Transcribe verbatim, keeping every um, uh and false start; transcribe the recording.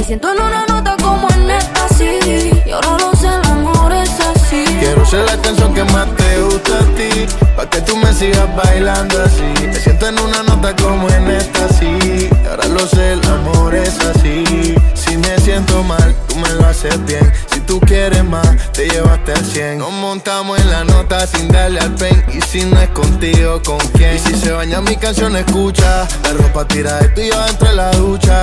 Me siento en una nota como en esta, sí. Y ahora lo sé, el amor es así. Quiero ser la canción que más te gusta a ti, pa' que tú me sigas bailando así. Me siento en una nota como en esta, sí. Y ahora lo sé, el amor es así. Si me siento mal, tú me lo haces bien. Si tú quieres más, te llevaste al cien. Nos montamos en la nota sin darle al pen. Y si no es contigo, ¿con quién? Y si se baña mi canción, escucha. La ropa tira de tú y yo entre la ducha.